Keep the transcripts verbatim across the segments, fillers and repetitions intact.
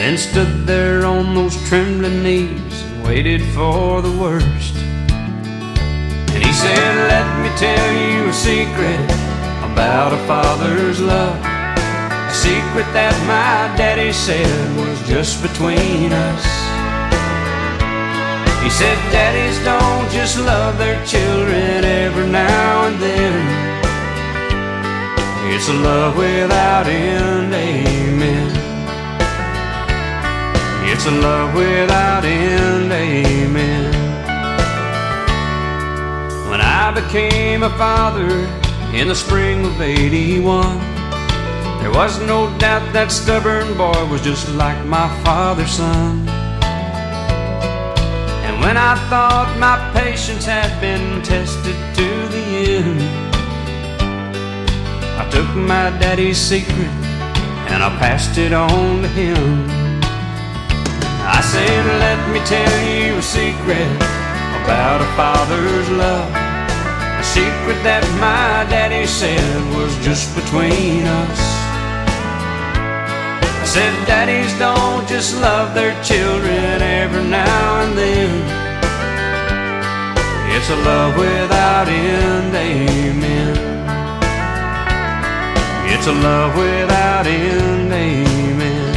then stood there on those trembling knees and waited for the worst. And he said, let me tell you a secret about a father's love, a secret that my daddy said was just between us. He said, daddies don't just love their children every now and then. It's a love without end, amen. It's a love without end, amen. When I became a father in the spring of eighty-one, there was no doubt that stubborn boy was just like my father's son. And when I thought my patience had been tested to the end, I took my daddy's secret and I passed it on to him. I said, let me tell you a secret about a father's love, a secret that my daddy said was just between us. I said, daddies don't just love their children every now and then. It's a love without end, amen. It's a love without end, amen.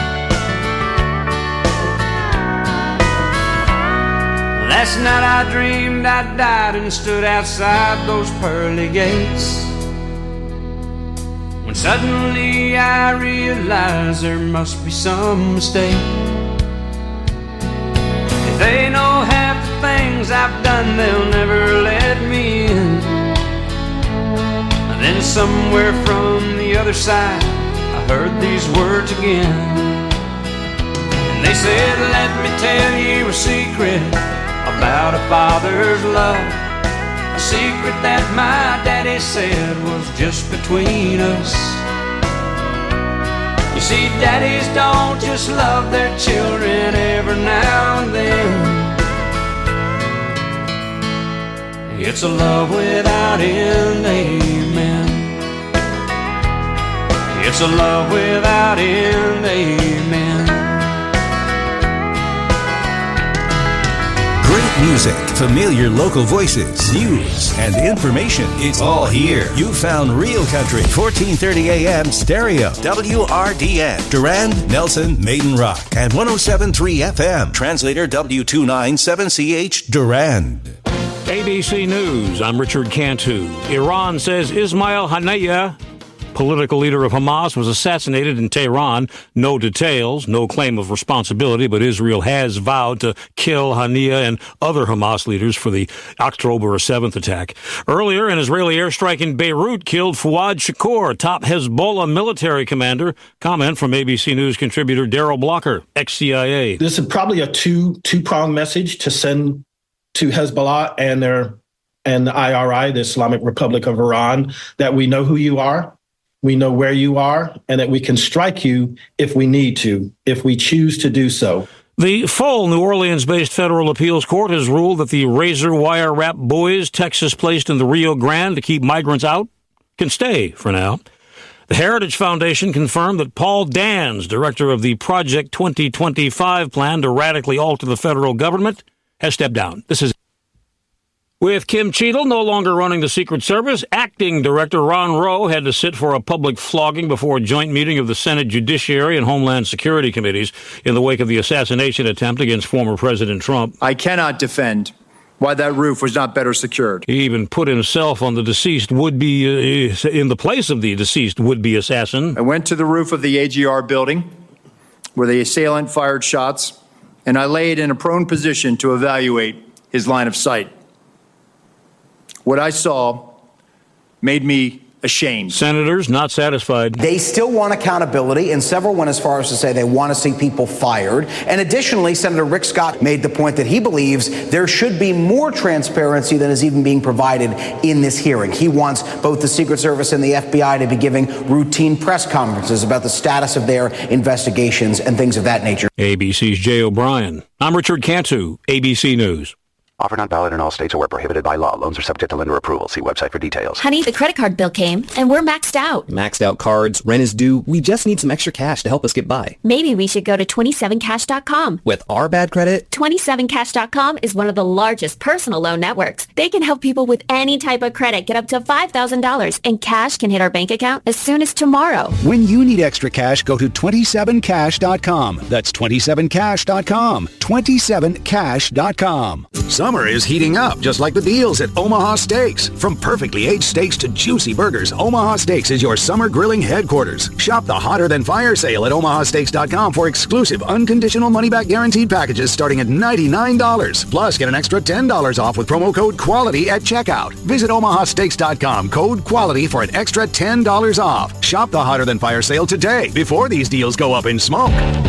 Last night I dreamed I died and stood outside those pearly gates, when suddenly I realized there must be some mistake. If they know half the things I've done, they'll never let me in. Then somewhere from the other side I heard these words again, and they said, let me tell you a secret about a father's love, a secret that my daddy said was just between us. You see, daddies don't just love their children every now and then. It's a love without end, amen. It's a love without end, amen. Great music, familiar local voices, news, and information. It's all here. You found Real Country, fourteen thirty A M stereo, W R D N, Durand, Nelson, Maiden Rock, and one oh seven point three F M. Translator W two ninety-seven C H, Durand. A B C News, I'm Richard Cantu. Iran says Ismail Haniyeh, political leader of Hamas, was assassinated in Tehran. No details, no claim of responsibility, but Israel has vowed to kill Haniyeh and other Hamas leaders for the October seventh attack. Earlier, an Israeli airstrike in Beirut killed Fouad Shakur, top Hezbollah military commander. Comment from A B C News contributor Daryl Blocker, ex-C I A. This is probably a two, two-pronged message to send to Hezbollah and their and the I R I, the Islamic Republic of Iran, that we know who you are, we know where you are, and that we can strike you if we need to, if we choose to do so. The full New Orleans-based federal appeals court has ruled that the razor wire wrap buoys Texas placed in the Rio Grande to keep migrants out can stay for now. The Heritage Foundation confirmed that Paul Dans, director of the Project twenty twenty-five plan to radically alter the federal government, has stepped down. This is with Kim Cheadle no longer running the Secret Service. Acting Director Ron Rowe had to sit for a public flogging before a joint meeting of the Senate Judiciary and Homeland Security Committees in the wake of the assassination attempt against former President Trump. I cannot defend why that roof was not better secured. He even put himself on the deceased would-be, uh, in the place of the deceased would-be assassin. I went to the roof of the A G R building where the assailant fired shots, and I laid in a prone position to evaluate his line of sight. What I saw made me ashamed. Senators not satisfied. They still want accountability, and several went as far as to say they want to see people fired. And additionally, Senator Rick Scott made the point that he believes there should be more transparency than is even being provided in this hearing. He wants both the Secret Service and the F B I to be giving routine press conferences about the status of their investigations and things of that nature. A B C's Jay O'Brien. I'm Richard Cantu, A B C News. Offer not valid in all states or where prohibited by law. Loans are subject to lender approval. See website for details. Honey, the credit card bill came, and we're maxed out. Maxed out cards, rent is due. We just need some extra cash to help us get by. Maybe we should go to twenty-seven cash dot com. With our bad credit? twenty-seven cash dot com is one of the largest personal loan networks. They can help people with any type of credit get up to five thousand dollars, and cash can hit our bank account as soon as tomorrow. When you need extra cash, go to twenty-seven cash dot com. That's twenty-seven cash dot com. twenty-seven cash dot com. Summer is heating up, just like the deals at Omaha Steaks. From perfectly aged steaks to juicy burgers, Omaha Steaks is your summer grilling headquarters. Shop the Hotter Than Fire sale at omaha steaks dot com for exclusive unconditional money-back guaranteed packages starting at ninety-nine dollars. Plus, get an extra ten dollars off with promo code QUALITY at checkout. Visit omaha steaks dot com, code QUALITY for an extra ten dollars off. Shop the Hotter Than Fire sale today before these deals go up in smoke.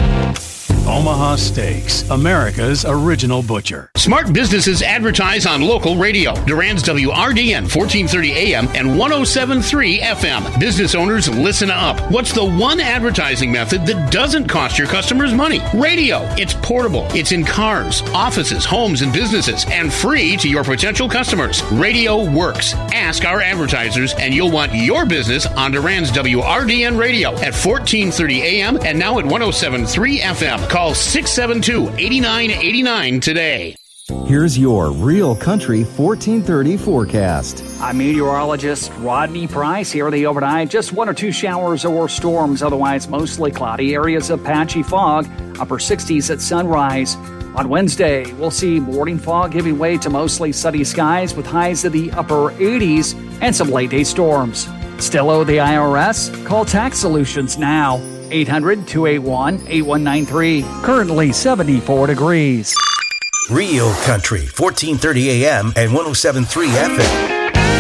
Omaha Steaks, America's original butcher. Smart businesses advertise on local radio. Durand's W R D N fourteen thirty A M and one oh seven point three F M. Business owners, listen up. What's the one advertising method that doesn't cost your customers money? Radio. It's portable. It's in cars, offices, homes, and businesses, and free to your potential customers. Radio works. Ask our advertisers, and you'll want your business on Durand's W R D N radio at fourteen thirty A M and now at one oh seven point three F M. Call six seven two, eight nine eight nine today. Here's your Real Country fourteen thirty forecast. I'm meteorologist Rodney Price. Here the overnight, just one or two showers or storms, otherwise mostly cloudy, areas of patchy fog, upper sixties at sunrise. On Wednesday, we'll see morning fog giving way to mostly sunny skies with highs in the upper eighties and some late-day storms. Still owe the I R S? Call Tax Solutions now. eight hundred, two eight one, eight one nine three. Currently seventy-four degrees. Real Country, fourteen thirty A M and one oh seven point three F M.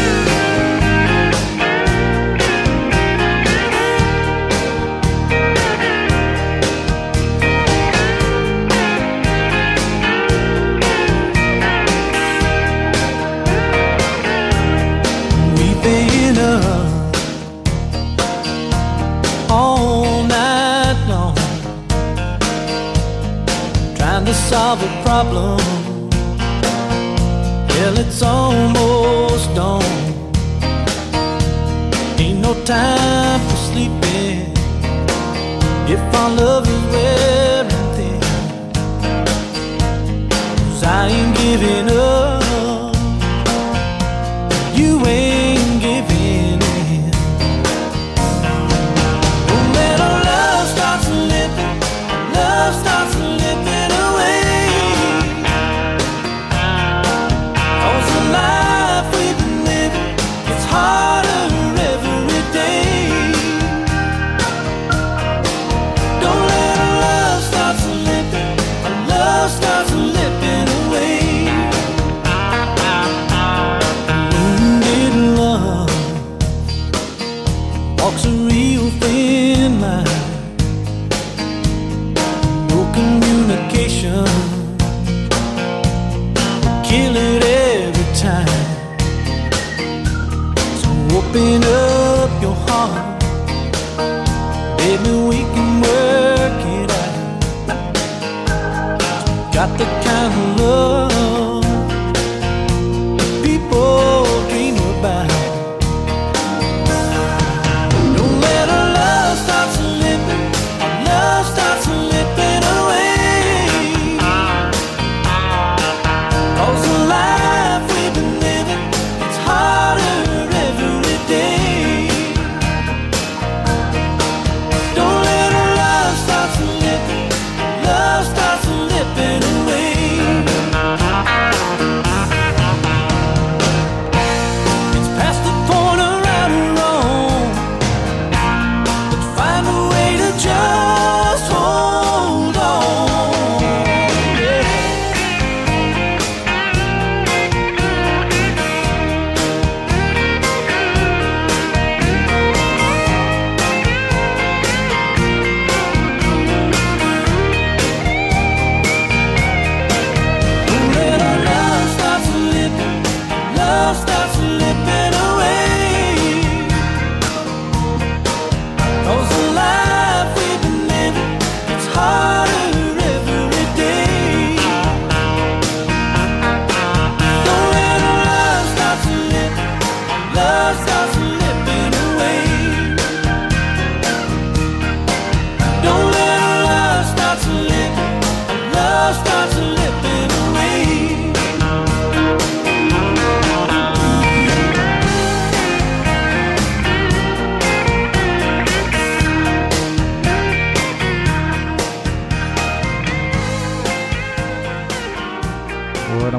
Solve a problem. Well, it's almost dawn. Ain't no time for sleeping if our love is wearing thin. 'Cause I ain't giving up, you ain't giving in. Oh, when our love starts slipping, love starts slipping away. Starts slipping away.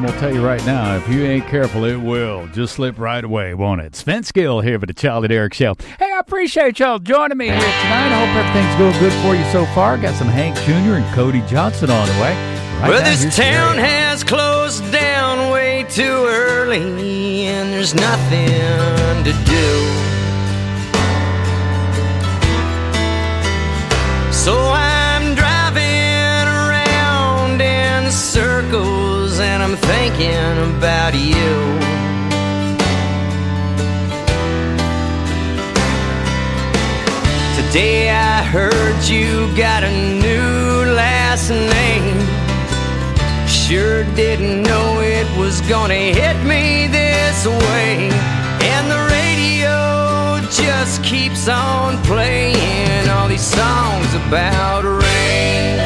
going to tell you right now, if you ain't careful, it will just slip right away, won't it? Spence Gill here for the Charlie Derrick Show. Hey, I appreciate y'all joining me here tonight. I hope everything's going good for you so far. Got some Hank Junior and Cody Johnson on the way. Right well, now, this town Stereo. has closed down way too early, and there's nothing to do. So I'm driving around in circles, and I'm thinking about you. Today I heard you got a new last name. Sure didn't know it was gonna hit me this way. And the radio just keeps on playing all these songs about rain.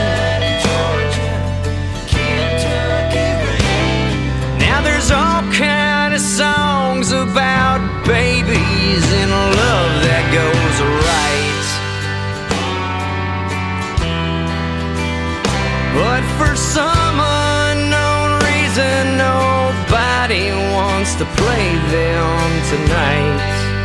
Now there's all kind of songs about babies and love that goes right. But for some unknown reason, nobody wants to play them tonight.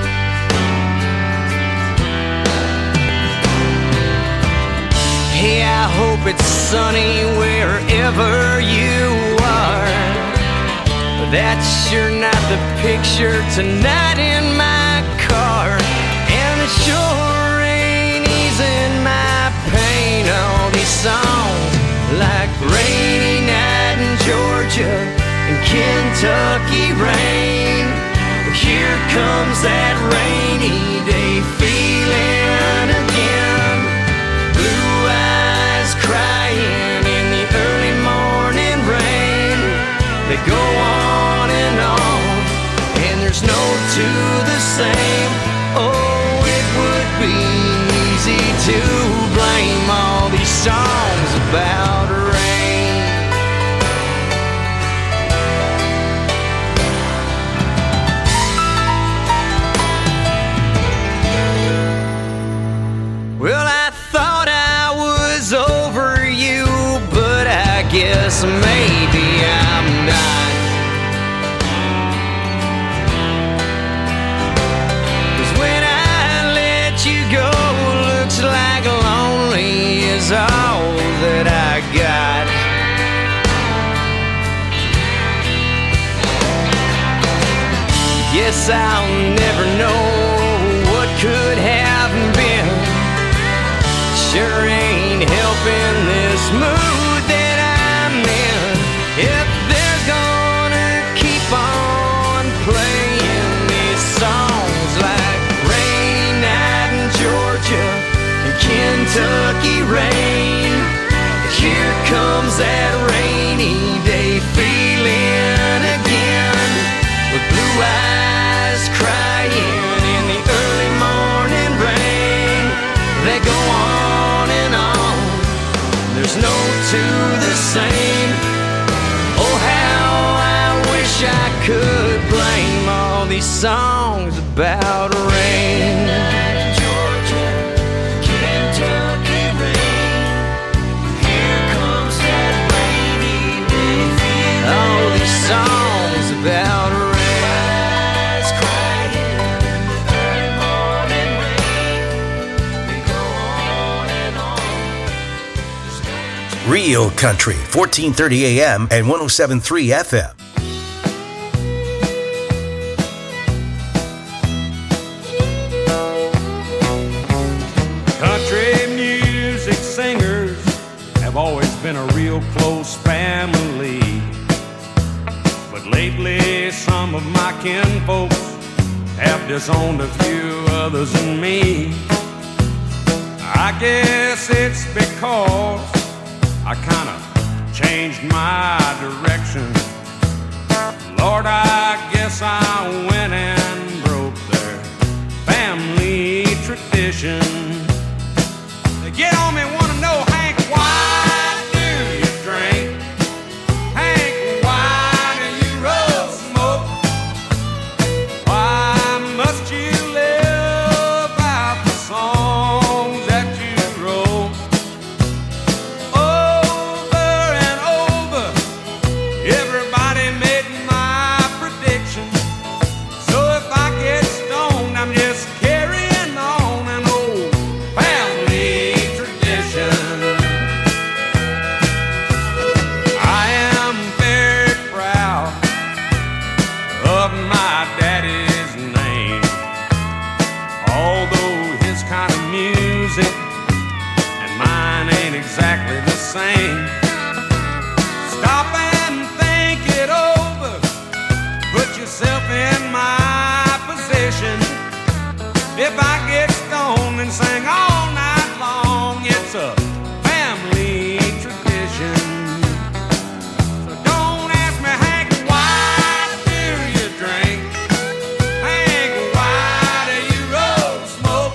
Hey, I hope it's sunny wherever you are, but that's sure not the picture tonight in my car. And it sure ain't easing my pain, all these songs like Rainy Night in Georgia and Kentucky Rain. Here comes that rainy day feeling again. Blue eyes crying in the early morning rain. They go on and on, and there's no two the same. Oh, it would be easy to blame all these songs about rain. Well, I thought I was over you, but I guess maybe I'm not. 'Cause when I let you go, looks like lonely is all that I got. Guess I'll never know what could have been. Sure ain't helping this mood that I'm in. If they're gonna keep on playing these songs like Rainy Night in Georgia and Kentucky Rain, here comes that rainy day feeling again, with blue eyes crying in the early morning rain. They go on and on, there's no two the same. Oh, how I wish I could blame all these songs about rain. Georgia, Kentucky rain. Here comes that rainy day feeling. All these songs about rain. Eyes crying in the early morning rain. They go on and on. Real Country, fourteen thirty A M and one oh seven point three F M. Country music singers have always been a real close family. But lately some of my kinfolks have disowned a few others than me. I guess it's because I kind of changed my direction. Lord, I guess I went and broke their family tradition. They get on me, want to know, Hank, why do you drink? Hank, why do you roll smoke? Why must you live out the songs that you wrote? Over and over, everybody exactly the same. Stop and think it over. Put yourself in my position. If I get stoned and sing all night long, it's a family tradition. So don't ask me, Hank, why do you drink? Hank, why do you roll smoke?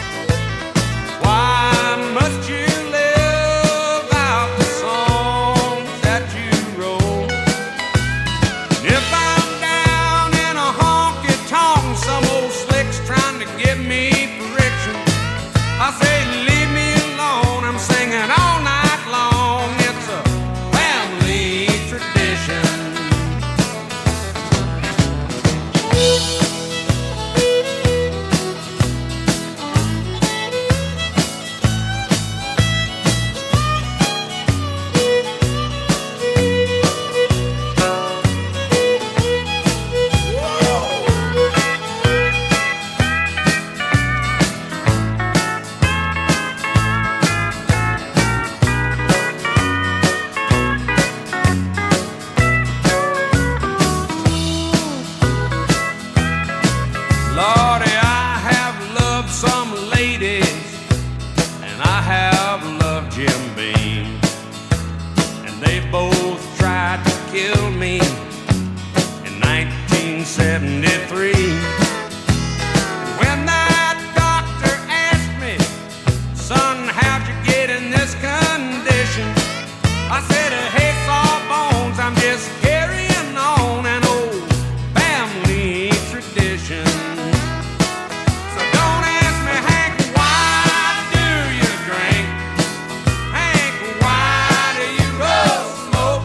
Why must you live out the songs that you wrote? And if I'm down in a honky-tonk, some old slick's trying to give me friction, I say leave me alone, I'm singing all night long. It's a family tradition. Lordy, I have loved some ladies, and I have loved Jim Beam, and they both tried to kill me in nineteen seventy-three. And when that doctor asked me, son, how'd you get in this condition? I said, hey, sawbones, I'm just carrying on an old family tradition. So don't ask me, Hank, why do you drink? Hank, why do you roll smoke?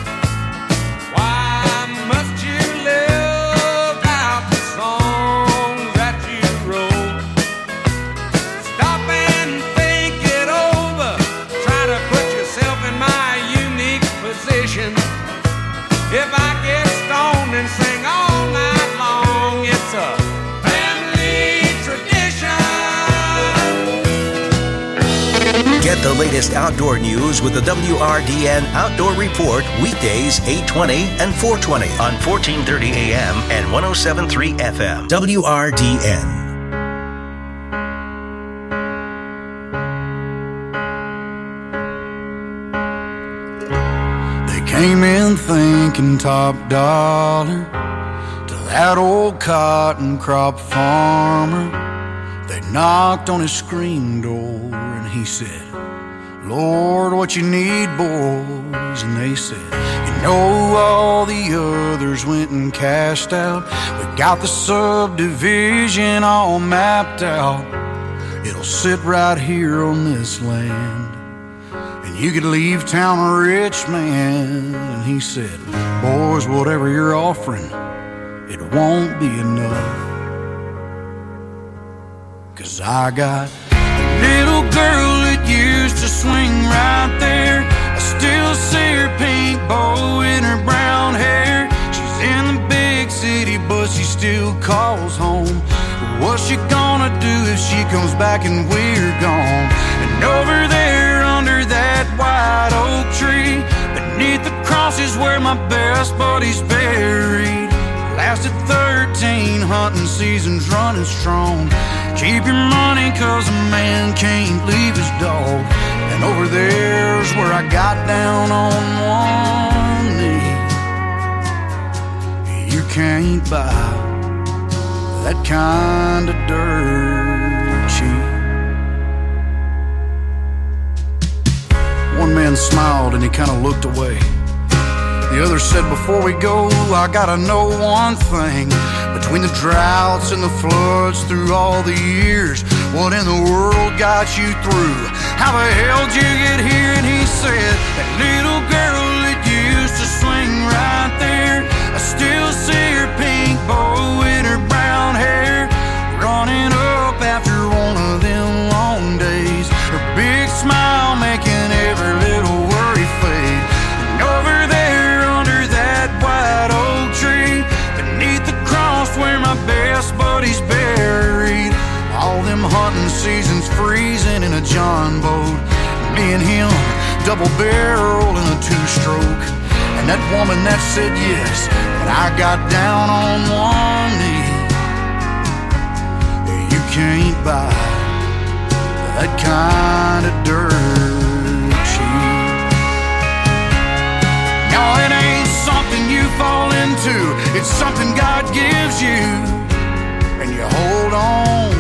Why must you live out the songs that you wrote? Stop and think it over. Try to put yourself in my unique position. If I get stoned and sing all night long, it's a family tradition. Get the latest outdoor news with the W R D N Outdoor Report weekdays eight twenty and four twenty on fourteen thirty A M and one oh seven point three F M. W R D N. They came in thinking top dollar to that old cotton crop farmer. They knocked on his screen door and he said, Lord, what you need, boys? And they said, you know, all the others went and cashed out. We got the subdivision all mapped out. It'll sit right here on this land, and you could leave town a rich man. And he said, boys, whatever you're offering, it won't be enough. 'Cause I got a little girl that used to swing right there. I still see her pink bow in her brown hair. She's in the big city, but she still calls home. What's she gonna do if she comes back and we're gone? And over there under that white oak tree, beneath the cross is where my best buddy's buried. Lasted thirteen hunting seasons running strong. Keep your money, 'cause a man can't leave his dog. And over there's where I got down on one knee. You can't buy that kind of dirt cheap. One man smiled and he kind of looked away. The other said, before we go, I gotta know one thing. Between the droughts and the floods through all the years, what in the world got you through? How the hell did you get here? And he said, that little girl that used to swing right there, I still see her pink bow in her brown hair, running up after one of them long days. Her big smile making every little worry fade. And over there under that white oak tree, beneath the cross where my best buddy's buried, all them hunting seasons freezing in a John boat. Me me and him, double barrel in a two-stroke. And that woman that said yes when I got down on one knee. You can't buy that kind of dirt cheap. No, it ain't something you fall into. It's something God gives you and you hold on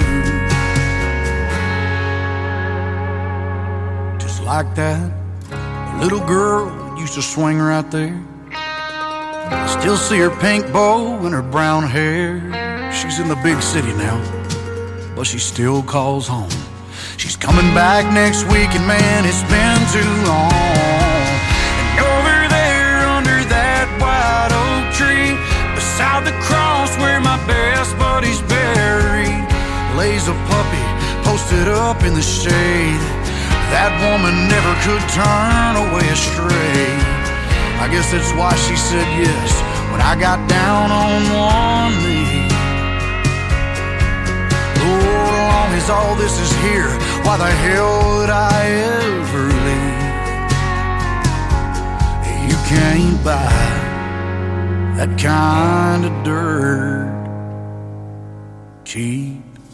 to. Just like that, the little girl used to swing right there. I still see her pink bow and her brown hair. She's in the big city now, but she still calls home. She's coming back next week, and man, it's been too long. And over there under that white oak tree, beside the cross where my best buddy's buried, lays a puppy posted up in the shade. That woman never could turn away astray. I guess that's why she said yes when I got down on one knee. Lord, as long as all this is here, why the hell would I ever leave? You can't buy that kind of dirt cheap.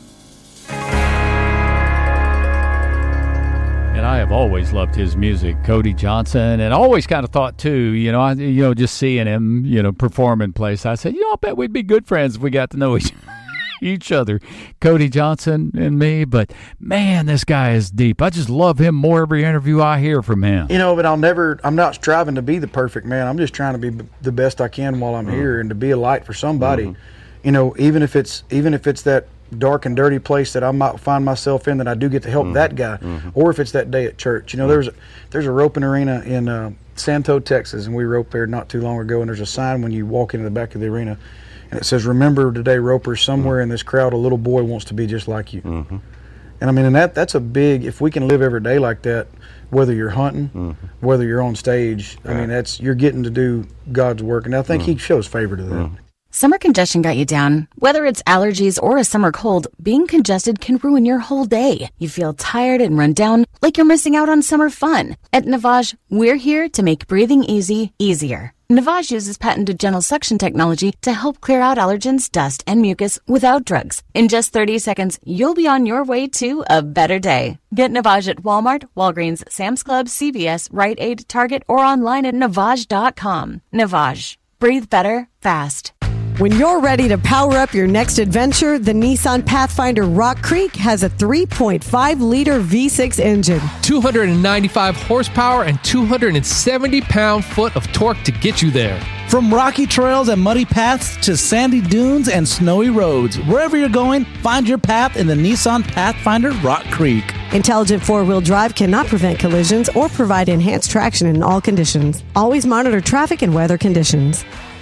And I have always loved his music, Cody Johnson, and always kind of thought too, you know, I, you know, just seeing him, you know, perform in place, I said, you know, I bet we'd be good friends if we got to know each, each other, Cody Johnson and me. But man, this guy is deep. I just love him more every interview I hear from him. You know, but I'll never. I'm not striving to be the perfect man. I'm just trying to be the best I can while I'm mm-hmm. here, and to be a light for somebody. Mm-hmm. You know, even if it's even if it's that dark and dirty place that I might find myself in, that I do get to help mm-hmm. that guy, mm-hmm. or if it's that day at church. You know, mm-hmm. there's a, there's a roping arena in uh, Santo, Texas, and we roped there not too long ago, and there's a sign when you walk into the back of the arena, and it says, "Remember today, ropers, somewhere mm-hmm. in this crowd a little boy wants to be just like you." Mm-hmm. And I mean, and that that's a big, if we can live every day like that, whether you're hunting, mm-hmm. whether you're on stage, right. I mean, that's, you're getting to do God's work, and I think mm-hmm. he shows favor to that. Mm-hmm. Summer congestion got you down. Whether it's allergies or a summer cold, being congested can ruin your whole day. You feel tired and run down, like you're missing out on summer fun. At Navage, we're here to make breathing easy, easier. Navage uses patented gentle suction technology to help clear out allergens, dust, and mucus without drugs. In just thirty seconds, you'll be on your way to a better day. Get Navage at Walmart, Walgreens, Sam's Club, C V S, Rite Aid, Target, or online at Navage dot com. Navage. Breathe better, fast. When you're ready to power up your next adventure, the Nissan Pathfinder Rock Creek has a three point five liter V six engine. two hundred ninety-five horsepower and two hundred seventy pound-foot of torque to get you there. From rocky trails and muddy paths to sandy dunes and snowy roads, wherever you're going, find your path in the Nissan Pathfinder Rock Creek. Intelligent four-wheel drive cannot prevent collisions or provide enhanced traction in all conditions. Always monitor traffic and weather conditions.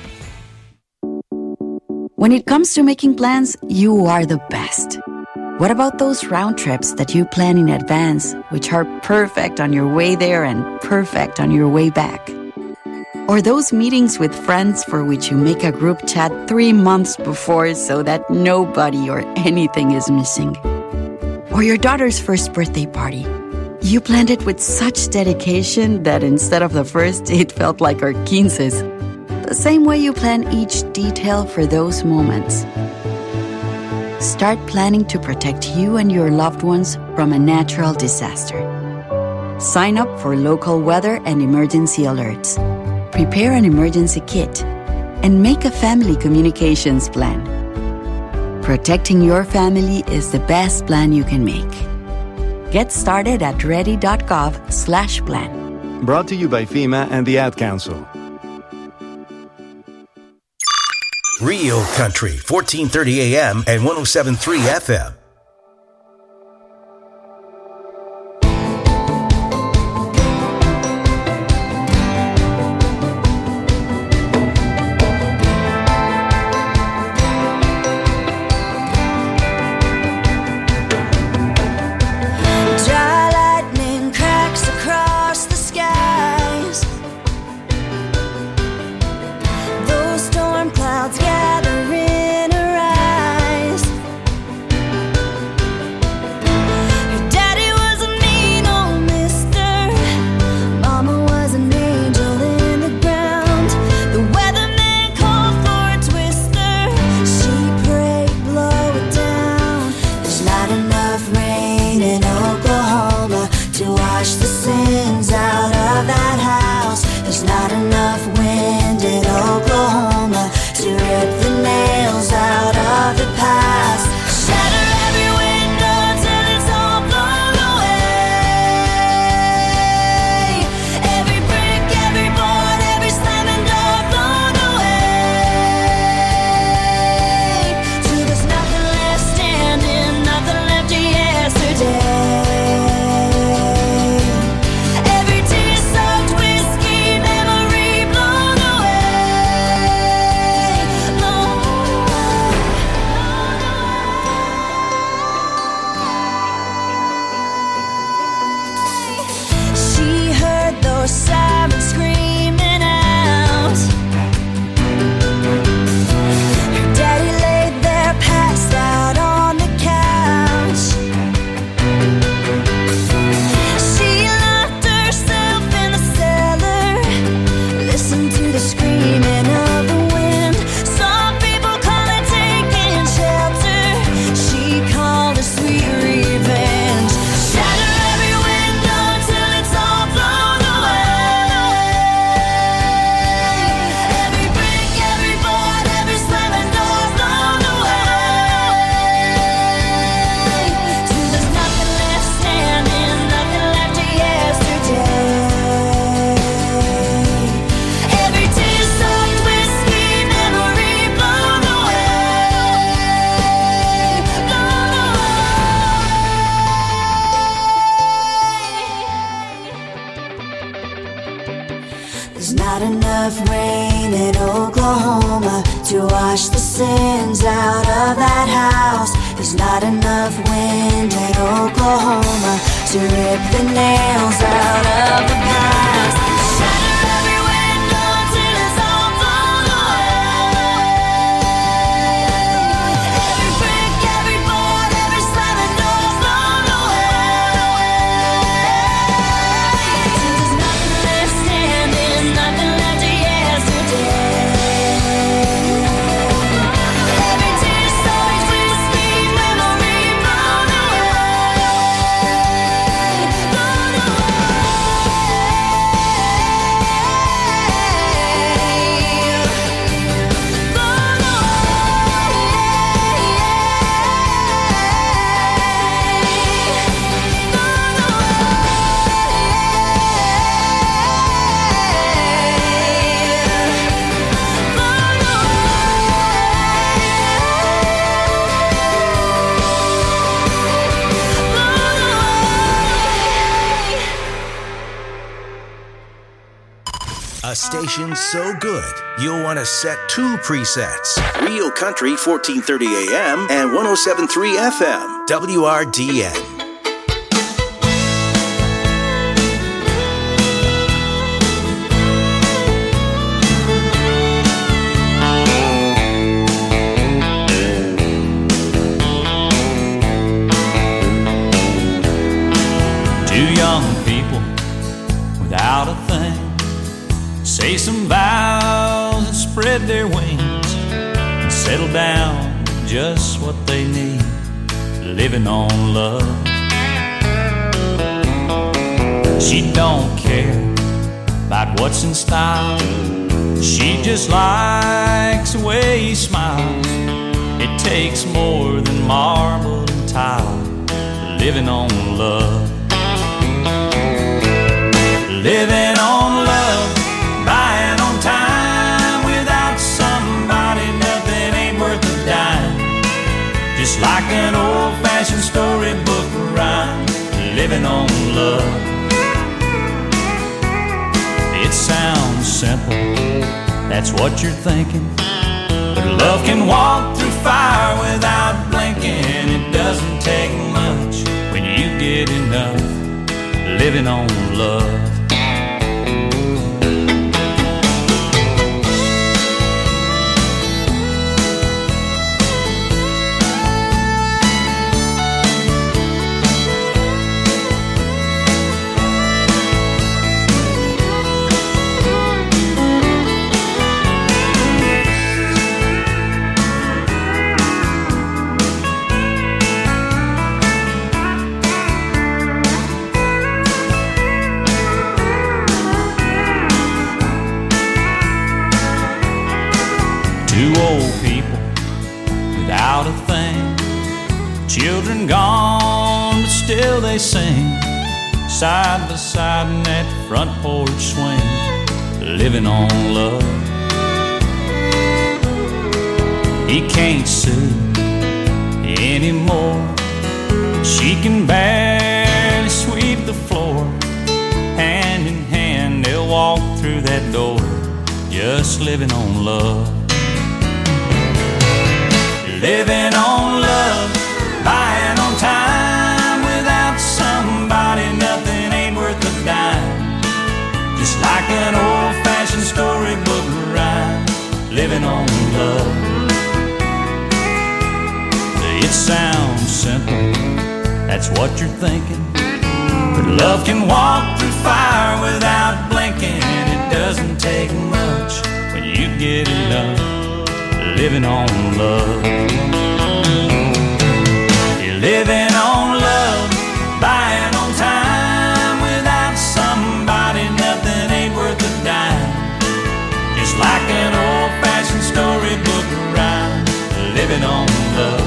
When it comes to making plans, you are the best. What about those round trips that you plan in advance, which are perfect on your way there and perfect on your way back? Or those meetings with friends for which you make a group chat three months before so that nobody or anything is missing? Or your daughter's first birthday party. You planned it with such dedication that instead of the first, it felt like our quinces. The same way you plan each detail for those moments. Start planning to protect you and your loved ones from a natural disaster. Sign up for local weather and emergency alerts. Prepare an emergency kit and make a family communications plan. Protecting your family is the best plan you can make. Get started at ready.gov slash plan. Brought to you by FEMA and the Ad Council. Real Country, fourteen thirty A M and one oh seven point three F M. Clouds gather in her eyes. There's not enough rain in Oklahoma to wash the sins out of that house. There's not enough wind in Oklahoma to rip the nails out of the past. Shatter every window till it's all blown away. Every brick, every board, every slamming door blown away. Till there's nothing left standing, nothing left of yesterday. Every tear so sweet, sweet memory blown away, blown A station so good, you'll want to set two presets. Real Country fourteen thirty A M and one oh seven point three F M, W R D N. Two young people without a thing say some vows and spread their wings and settle down with just what they need, living on love. She don't care about what's in style, she just likes the way he smiles. It takes more than marble and tile, living on love. Living on love, buying on time. Without somebody, nothing ain't worth a dime. Just like an old-fashioned storybook rhyme, living on love. It sounds simple, that's what you're thinking, but love can walk through fire without blinking. It doesn't take much when you get enough, living on love. Two old people without a thing, children gone, but still they sing, side by side in that front porch swing, living on love. He can't sue anymore, she can barely sweep the floor. Hand in hand they'll walk through that door, just living on love. Living on love, buying on time. Without somebody, nothing ain't worth a dime. Just like an old-fashioned storybook rhyme, living on love. It sounds simple, that's what you're thinking, but love can walk through fire without blinking. It doesn't take much when you get enough, living on love. You're living on love, buying on time. Without somebody, nothing ain't worth a dime. Just like an old-fashioned storybook rhyme, living on love.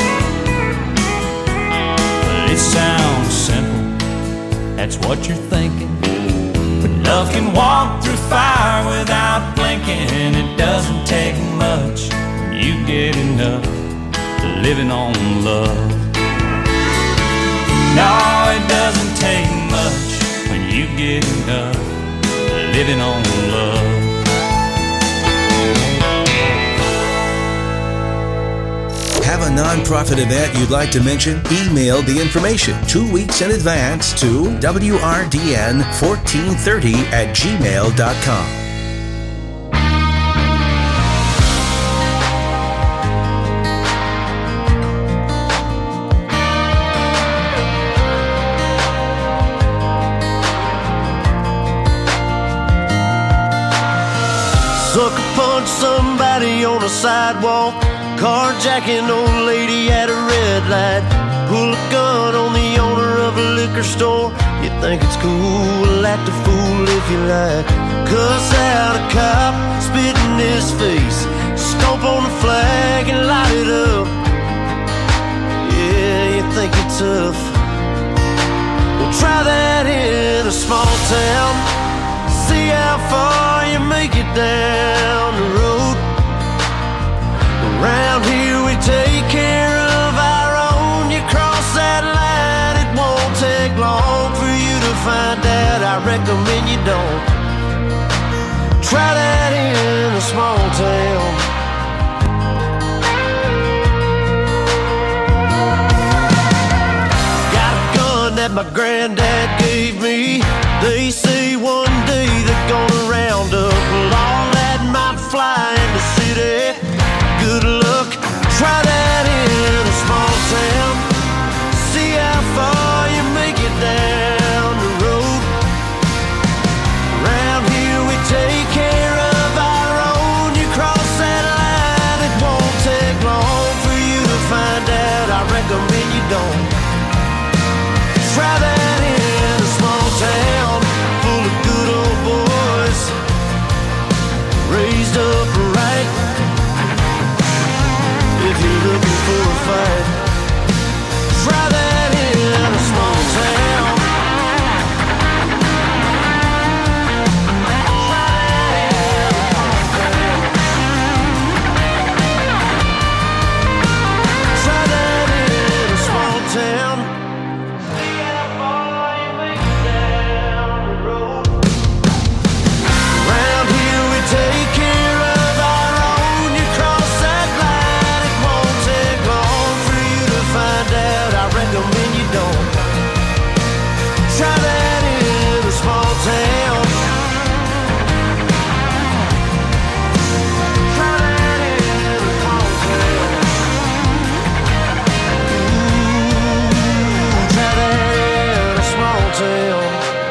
It sounds simple, that's what you're thinking, but love can walk through fire without blinking. It doesn't take much when you get enough, living on love. No, it doesn't take much when you get enough, living on love. Have a nonprofit event you'd like to mention? Email the information two weeks in advance to W R D N fourteen thirty at gmail dot com. Sucker punch somebody on a sidewalk, carjacking old lady at a red light, pull a gun on the owner of a liquor store. You think it's cool, act a fool if you like, cuss out a cop, spit in his face, stomp on the flag and light it up. Yeah, you think you're tough. Well, try that in a small town, see how far you make it down the road. Around here we take care of our own. You cross that line, it won't take long for you to find out. I recommend you don't. Try that in a small town. Got a gun that my granddad gave me. They say one day they're gonna round up all that might fly in the city. Good luck, try that in a small town, see how far you make it down the road. Around here we take care of our own. You cross that line, it won't take long for you to find out. I recommend you don't. Try that in a small town, full of good old boys, raised up right. If you're looking for a fight, try that in a small town. Try that in a small town. See how far you make it down the road. Around here we take care of our own. You cross that line, it won't take long for you to find out. I recommend you don't. Try that in a small town. Try that in a small town. Ooh, try that in a small town.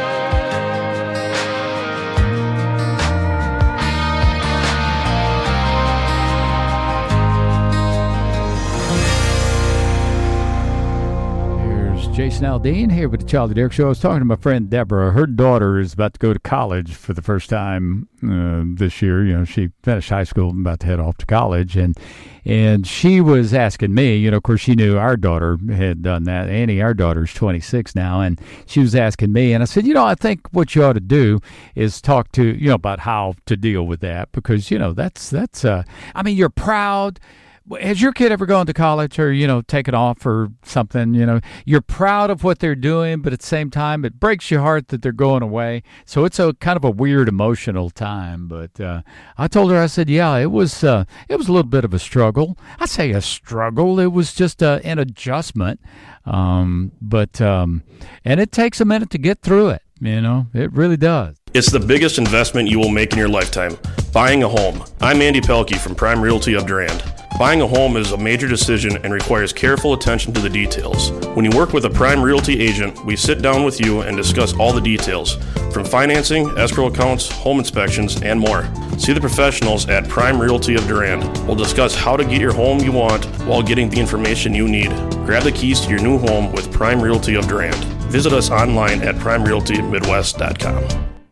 Jason Aldean here with the Charlie Derrick Show. I was talking to my friend Deborah. Her daughter is about to go to college for the first time uh, this year. You know, she finished high school and about to head off to college. And and she was asking me, you know, of course, she knew our daughter had done that. Annie, our daughter's twenty-six now. And she was asking me. And I said, you know, I think what you ought to do is talk to, you know, about how to deal with that. Because, you know, that's, that's uh, I mean, you're proud. Has your kid ever gone to college or, you know, taken off or something? You know, you're proud of what they're doing, but at the same time, it breaks your heart that they're going away. So it's a kind of a weird emotional time. But uh, I told her, I said, yeah, it was uh, it was a little bit of a struggle. I say a struggle. It was just a, an adjustment. Um, but um, and it takes a minute to get through it. You know, it really does. It's the biggest investment you will make in your lifetime, buying a home. I'm Andy Pelkey from Prime Realty of Durand. Buying a home is a major decision and requires careful attention to the details. When you work with a Prime Realty agent, we sit down with you and discuss all the details, from financing, escrow accounts, home inspections, and more. See the professionals at Prime Realty of Durand. We'll discuss how to get your home you want while getting the information you need. Grab the keys to your new home with Prime Realty of Durand. Visit us online at prime realty midwest dot com.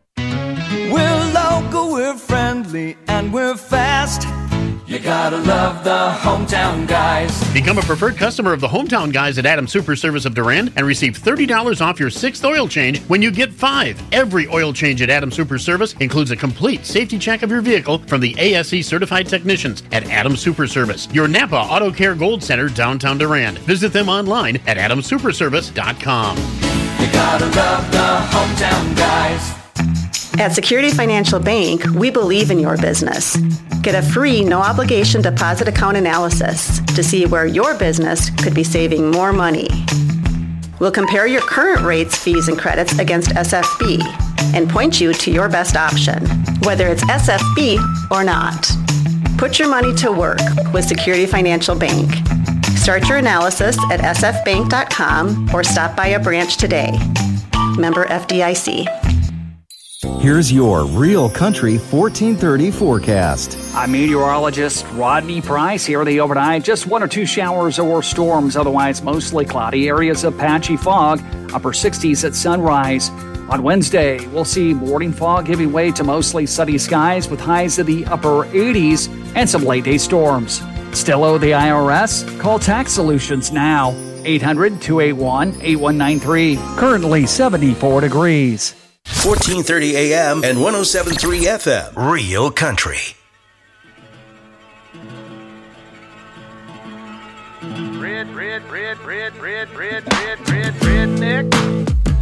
We're local, we're friendly, and we're fast. You gotta love the Hometown Guys. Become a preferred customer of the Hometown Guys at Adams Super Service of Durand and receive thirty dollars off your sixth oil change when you get five. Every oil change at Adams Super Service includes a complete safety check of your vehicle from the A S E certified technicians at Adams Super Service, your Napa Auto Care Gold Center, downtown Durand. Visit them online at adams super service dot com. You gotta love the Hometown Guys. At Security Financial Bank, we believe in your business. Get a free, no-obligation deposit account analysis to see where your business could be saving more money. We'll compare your current rates, fees, and credits against S F B and point you to your best option, whether it's S F B or not. Put your money to work with Security Financial Bank. Start your analysis at s f bank dot com or stop by a branch today. Member F D I C. Here's your Real Country fourteen thirty forecast. I'm meteorologist Rodney Price. Here the overnight, just one or two showers or storms, otherwise mostly cloudy, areas of patchy fog, upper sixties at sunrise. On Wednesday, we'll see morning fog giving way to mostly sunny skies with highs in the upper eighties and some late-day storms. Still owe the I R S? Call Tax Solutions now. eight hundred, two eight one, eight one nine three. Currently seventy-four degrees. fourteen thirty A M and one oh seven point three F M. Real Country. Red, red, red, red, red, red, red, red, redneck.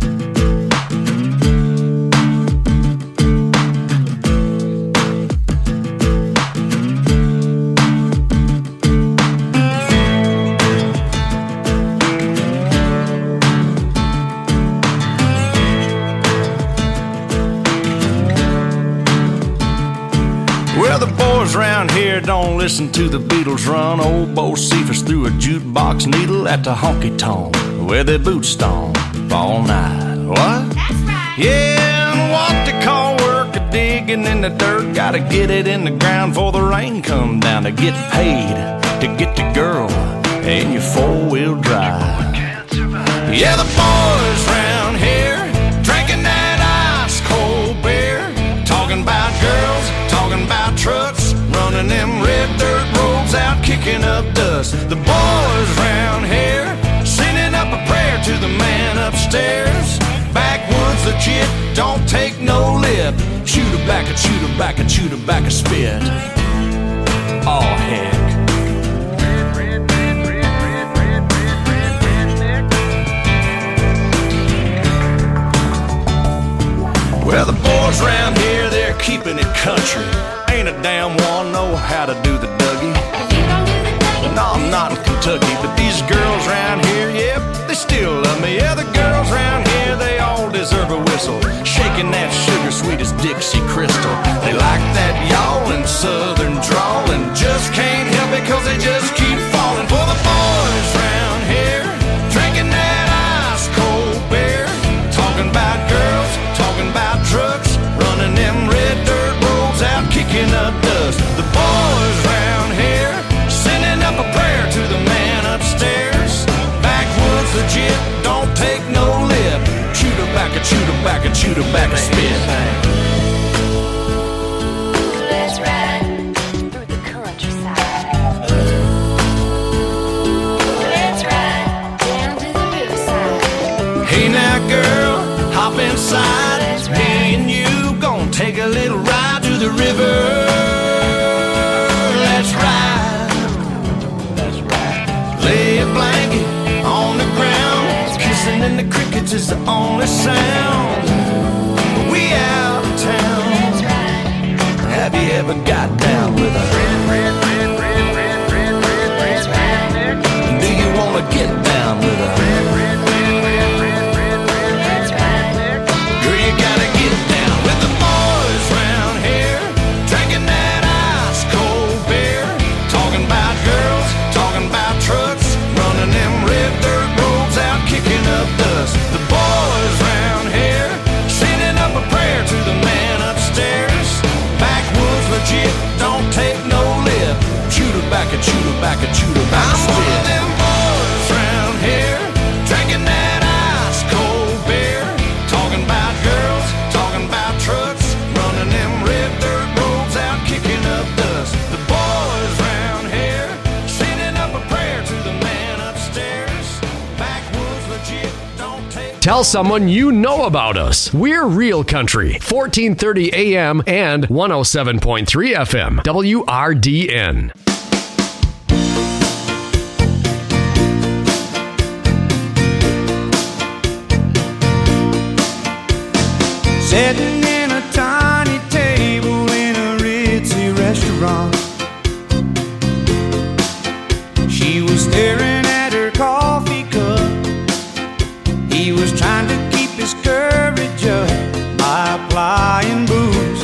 Well, the boys around here don't listen to the Beatles run. Old Bo Cephas threw a jukebox needle at the honky-tonk where their boots stomp all night. What? That's right. Yeah, and what they call work a digging in the dirt. Gotta get it in the ground before the rain come down to get paid, to get the girl in your four-wheel drive. Yeah, the boys around here drinking that ice-cold beer, talking about girls, talking about trucks, running them red dirt roads out, kicking up dust. The boys round here sending up a prayer to the man upstairs. Backwoods legit, don't take no lip. Chew tobacco, chew tobacco, chew tobacco, spit. Oh heck. Well, the boys around here, they're keeping it country. Ain't a damn one know how to do the Dougie. No, I'm not in Kentucky, but these girls around here, yep, they still love me. Yeah, the girls around here, they all deserve a whistle. Shaking that sugar sweet as Dixie Crystal. They like that yawling southern drawl and just can't help it cause they just keep falling for the boys around here. Drinking that ice cold beer, talking about girls, talking about trucks, running them red dirt roads out, kicking up dust. The boys round here sending up a prayer to the man upstairs. Backwoods legit, don't take no lip. Chew tobacco, chew tobacco, chew tobacco, spit. Let's ride through the countryside. Let's ride down to the riverside. Hey now girl, hop inside. Me and you gon' take a little ride to the river. Let's ride. Let's ride. Lay a blanket on the ground. Kissing in the crickets is the only sound. We out of town. Have you ever got down with a red, red, red, red, red, red, red, red, red, red? Do you wanna get down with a red, red, red, red, red, red, red, red? Girl, you gotta get down with the boys round here, drinking that ice cold beer, talking about girls, talking about trucks, running them red dirt roads out, kicking up dust. The boys round here sending up a prayer to the man upstairs. Backwoods legit, don't take no lip. Chew tobacco, chew tobacco, chew tobacco, spit. I'm one of them boys round here, drinking that ice cold beer, talking about girls, talking about trucks, running them red dirt roads out, kicking up dust. The boys round here sending up a prayer to the man upstairs. Backwoods legit, don't take. Tell someone you know about us. We're Real Country, fourteen thirty A M and one oh seven point three F M, W R D N. Sitting in a time buying booze.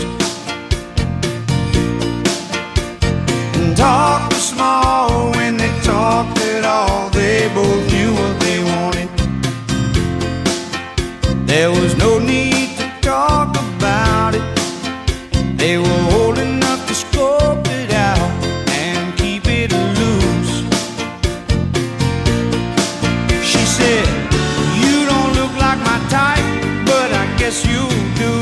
And talk was small when they talked at all. They both knew what they wanted. There was no need to talk about it. They were old enough to scope it out and keep it loose. She said, you don't look like my type, but I guess you do.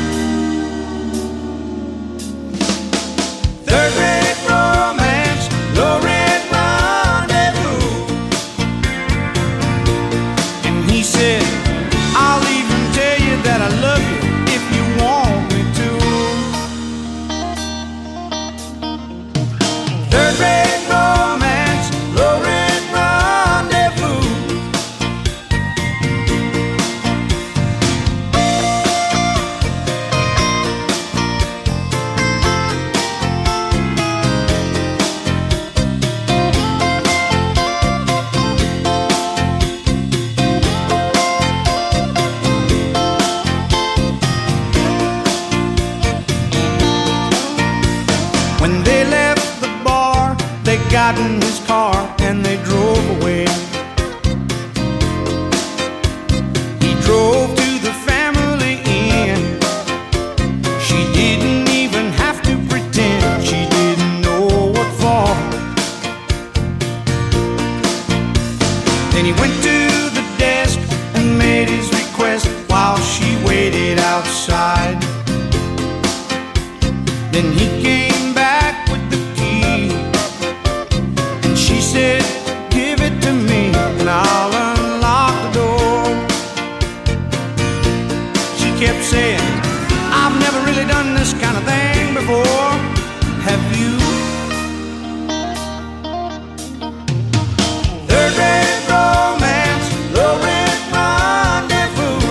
Third rate romance, low rent rendezvous. And he said, I'll even tell you that I love you if you want me to. Third rate romance, low rent rendezvous. When they left the bar, they got in his car and they drove away. He drove to the family inn. She didn't even have to pretend she didn't know what for. Then he went to the desk and made his request while she waited outside. Then he came back with the key, and she said, give it to me and I'll unlock the door. She kept saying, I've never really done this kind of thing before. Have you? Third rate romance, low rent rendezvous.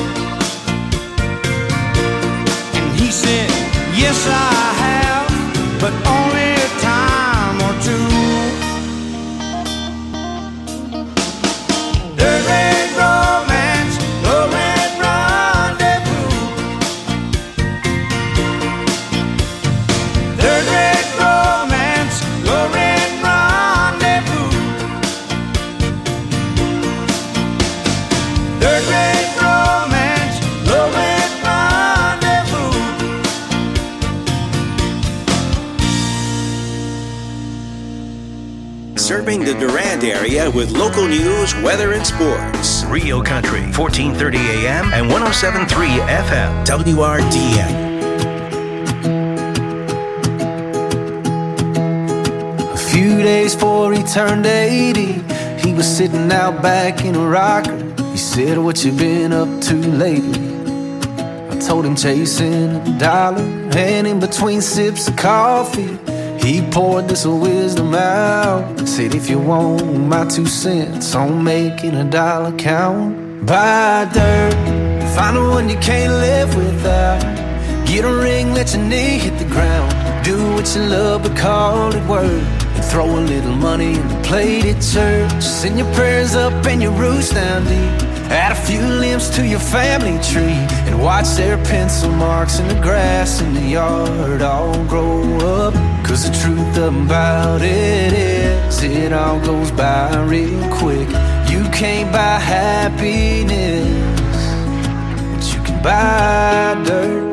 And he said, yes I have, but only a time or two. Third rate romance, low rent rendezvous. Third rate romance, low rent rendezvous. Third rate romance, low rent rendezvous. Serving the Durand area with local news, weather, and sports. Rio Country, fourteen thirty A M and one oh seven point three F M. W R D N. A few days before he turned eighty, he was sitting out back in a rocker. He said, what you been up to lately? I told him chasing a dollar, and in between sips of coffee, he poured this wisdom out. Said, if you want my two cents on making a dollar count, buy dirt, find the one you can't live without. Get a ring, let your knee hit the ground. Do what you love, but call it work. And throw a little money in the plate at church. Send your prayers up and your roots down deep. Add a few limbs to your family tree, and watch their pencil marks in the grass in the yard all grow up. Cause the truth about it is, it all goes by real quick. You can't buy happiness, but you can buy dirt.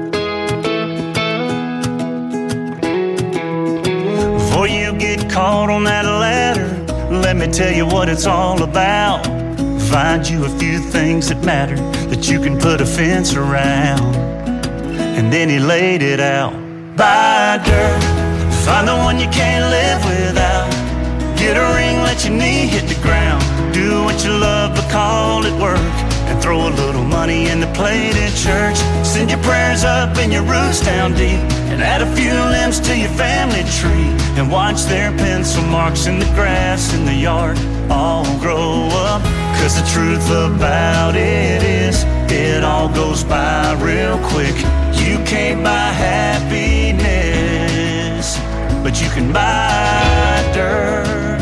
Before you get caught on that ladder, let me tell you what it's all about. Find you a few things that matter, that you can put a fence around. And then he laid it out. Buy dirt, find the one you can't live without. Get a ring, let your knee hit the ground. Do what you love, but call it work. And throw a little money in the plate at church. Send your prayers up and your roots down deep. And add a few limbs to your family tree. And watch their pencil marks in the grass in the yard all grow up. Cause the truth about it is, it all goes by real quick. You can't buy happiness, but you can buy dirt.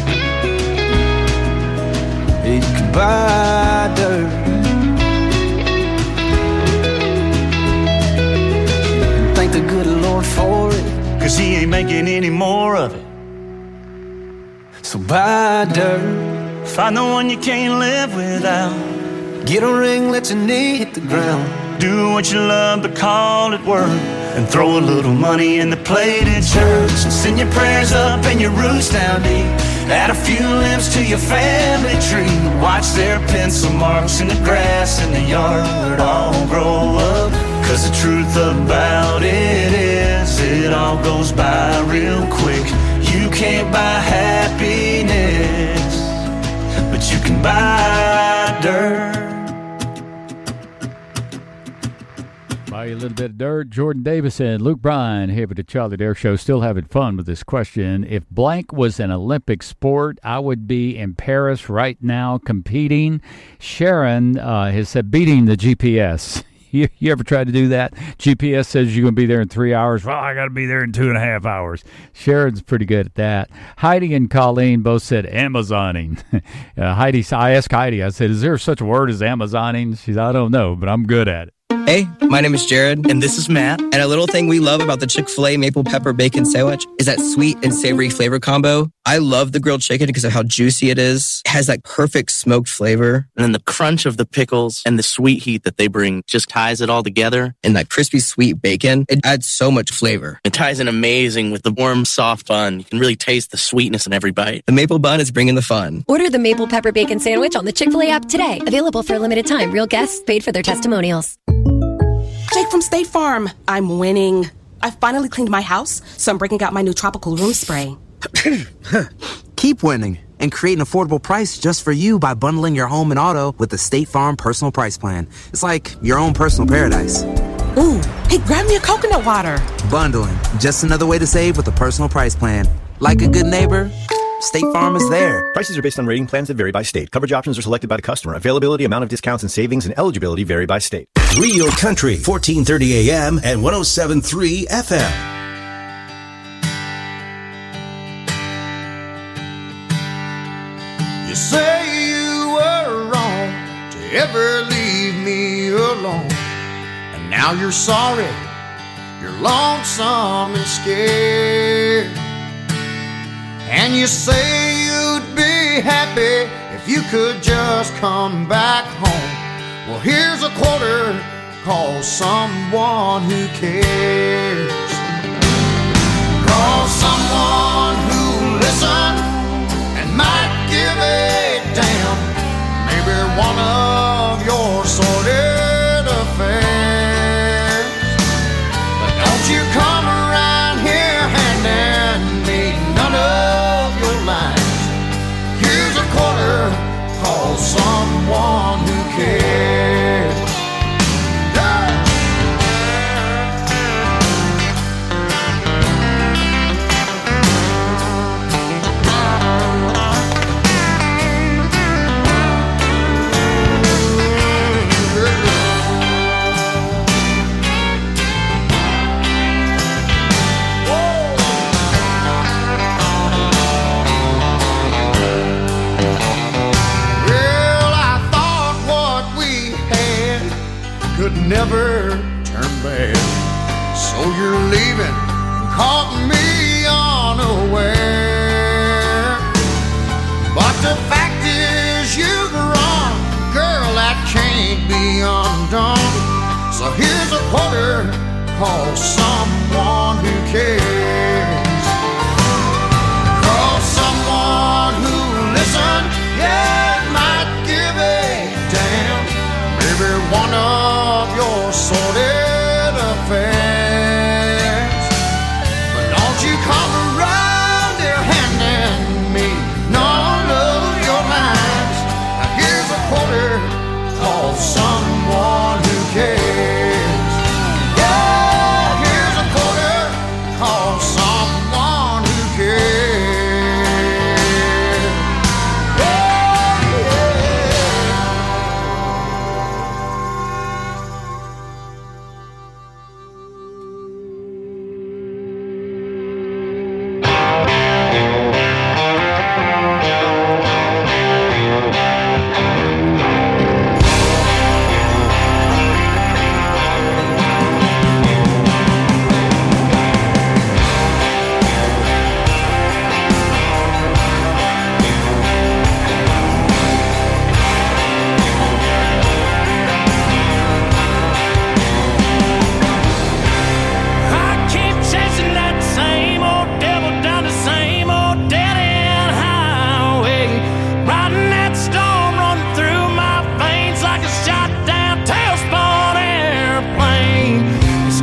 You can buy dirt. cause he ain't making any more of it. So buy dirt, find the one you can't live without. Get a ring, let your knee hit the ground. Do what you love, but call it work. And throw a little money in the plate at church. And send your prayers up and your roots down deep. Add a few limbs to your family tree. Watch their pencil marks in the grass in the yard all grow up. Cause the truth about it is, it all goes by real quick. You can't buy happiness, but you can buy dirt. Buy a little bit of dirt. Jordan Davis and Luke Bryan here with the Charlie Dare Show, still having fun with this question. If blank was an Olympic sport, I would be in Paris right now competing. Sharon uh, has said beating the G P S. You, you ever tried to do that? G P S says you're going to be there in three hours. Well, I got to be there in two and a half hours. Sharon's pretty good at that. Heidi and Colleen both said Amazoning. uh, Heidi, I asked Heidi, I said, is there such a word as Amazoning? She said, I don't know, but I'm good at it. Hey, my name is Jared. And this is Matt. And a little thing we love about the Chick-fil-A Maple Pepper Bacon Sandwich is that sweet and savory flavor combo. I love the grilled chicken because of how juicy it is. It has that perfect smoked flavor. And then the crunch of the pickles and the sweet heat that they bring just ties it all together. And that crispy sweet bacon, it adds so much flavor. It ties in amazing with the warm, soft bun. You can really taste the sweetness in every bite. The maple bun is bringing the fun. Order the Maple Pepper Bacon Sandwich on the Chick-fil-A app today. Available for a limited time. Real guests paid for their testimonials. Jake from State Farm. I'm winning. I finally cleaned my house, so I'm breaking out my new tropical room spray. Keep winning and create an affordable price just for you by bundling your home and auto with the State Farm Personal Price Plan. It's like your own personal paradise. Ooh, hey, grab me a coconut water. Bundling, just another way to save with a personal price plan. Like a good neighbor, State Farm is there. Prices are based on rating plans that vary by state. Coverage options are selected by the customer. Availability, amount of discounts and savings, and eligibility vary by state. Real Country, fourteen thirty A M and one oh seven point three F M. You say you were wrong to ever leave me alone, and now you're sorry, you're lonesome and scared. And you say you'd be happy if you could just come back home. Well, here's a quarter, call someone who cares. Call someone who'll listen and might give a damn. Maybe one of your sordid affairs. But don't you come around here handing me none of your lines. Here's a quarter, call someone who cares. Never turn back. So you're leaving and caught me unaware. But the fact is you're wrong, girl, that can't be undone. So here's a quarter, call someone who cares. Call someone who'll listen, yeah, might give a damn. Maybe one of your sordid affairs. But don't you come around here handing me none of your lines. Now here's a quarter, call someone who cares. Yeah, here's a quarter, call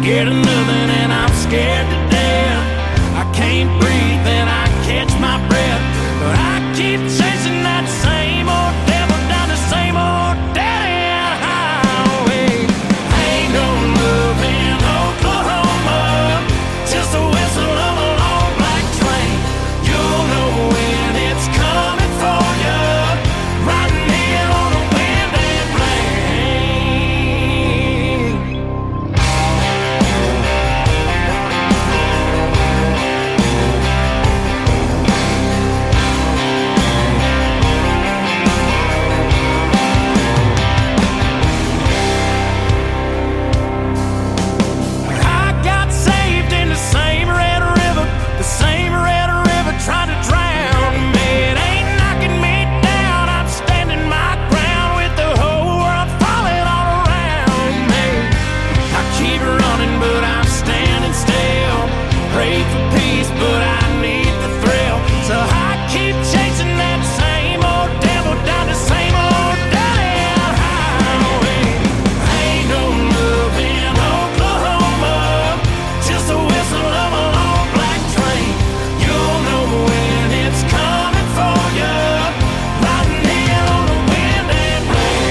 scared of nothing and I'm scared to death. I can't breathe and I catch my breath, but I keep chasing that same old devil down the same old dead-end highway. Ain't no love in Oklahoma, just the whistle of a long black train. You'll know when it's coming for you, riding in on a wind and rain. I got saved in the same red river, the same red river trying to drown me. It ain't knocking me down, I'm standing my ground with the whole world falling all around me. I keep running, but I'm standing still. Pray for peace, but I need the thrill. So I keep chasing that same old devil down the same old dead-end highway. Ain't no love in Oklahoma, just the whistle of a long black train. You'll know when it's coming for you, riding in on the wind and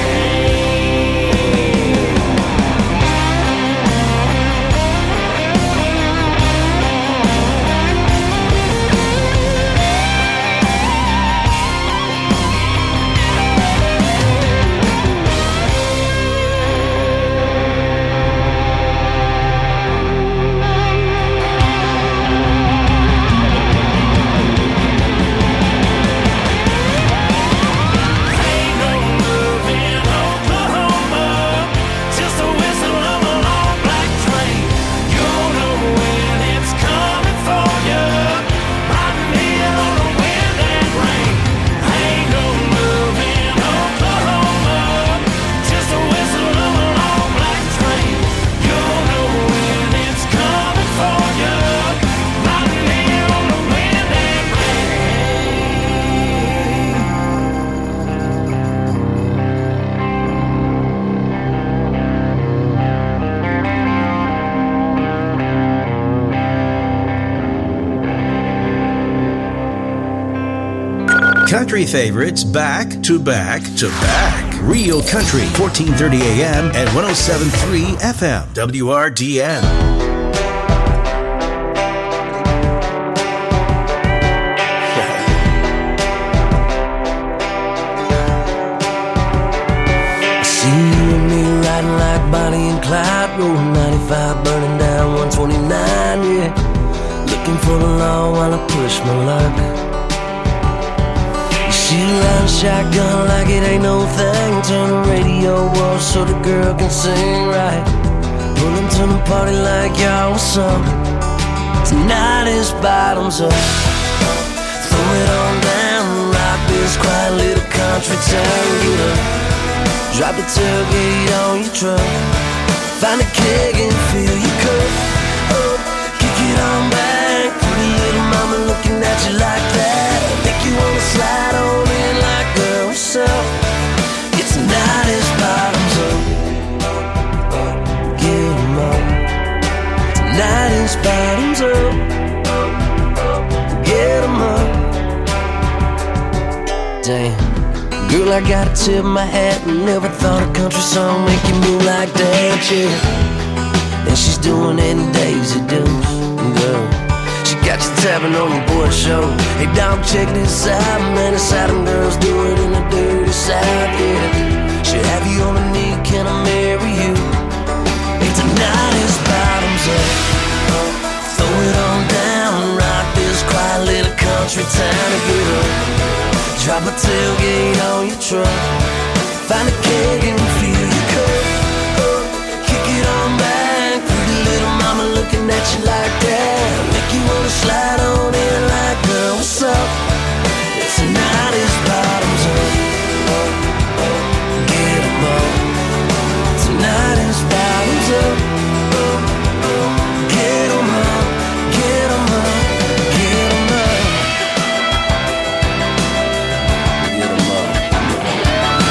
just the whistle of a long black train. You'll know when it's coming for you, riding in on the wind and rain. Ain't no love in Oklahoma, just the whistle of a long black train. You'll know when it's coming for you, riding in on the wind and Country favorites back to back to back. Real Country, fourteen thirty A M and one oh seven point three F M, W R D N. See you and me riding like Bonnie and Clyde, rolling ninety-five, burning down one twenty-nine, yeah. Looking for the law while I push my luck. You shoot around shotgun like it ain't no thing. Turn the radio off so the girl can sing right. Pulling to the party like y'all was up. Tonight is bottoms up. Throw it on down, rock this quiet little country town. Get up, drop the tailgate on your truck. Find a keg and fill your cup up. Kick it on back, pretty little mama looking at you like that. Make you wanna slide on in like girl, what's up? It's tonight is bottoms up. Get 'em up. Tonight is bottoms up. Get 'em up. Damn, girl, I gotta tip my hat. Never thought a country song make you move like that, yeah. And she's doing it in Daisy Dukes, girl. She got you tapping on your boy show. Hey dog, check this out, man. It's how them girls do it in the dirty south, yeah. She'll have you on a knee, can I marry you? Hey, tonight is bottoms up. Throw it on down, rock this quiet little country town to get up. Drop a tailgate on your truck. Find a keg and fill your cup up. Kick it on back, pretty little mama looking at you like that. Make you wanna slide on in like, girl, what's up? Tonight is bottoms up. Get 'em up. Tonight is bottoms up. Get 'em up. Get 'em up. Get 'em up. Get 'em up.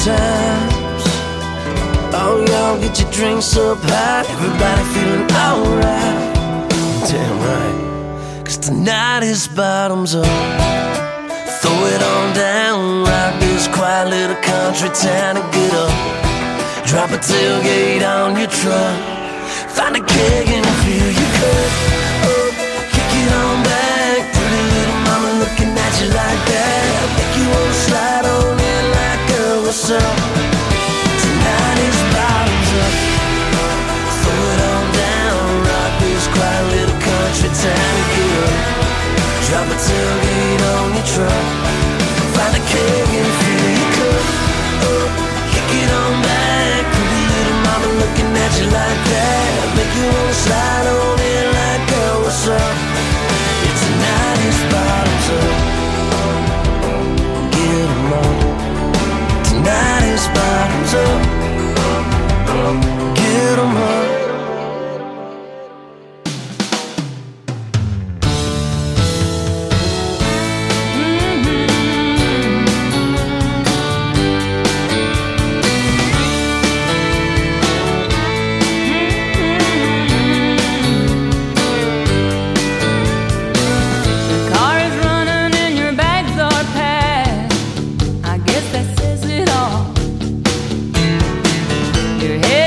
times. Oh, y'all get your drinks up high, everybody feeling alright. Damn right, cause tonight is bottoms up. Throw it on down, rock this quiet little country town and get up. Drop a tailgate on your truck, find a keg and fill your cup up. Kick it on back, pretty little mama looking at you like that. Make you wanna slide on in like, girl, what's up? Tonight is bottoms up. Throw it on down, rock this quiet little country town and get up. Drop a tailgate on your truck, find a keg and fill your cup up. Kick it on back, pretty little mama looking at you like that. Make you wanna slide on in like, girl, what's up? It's tonight is bottoms up. Get 'em up. Tonight is bottoms up. Get 'em up. Your head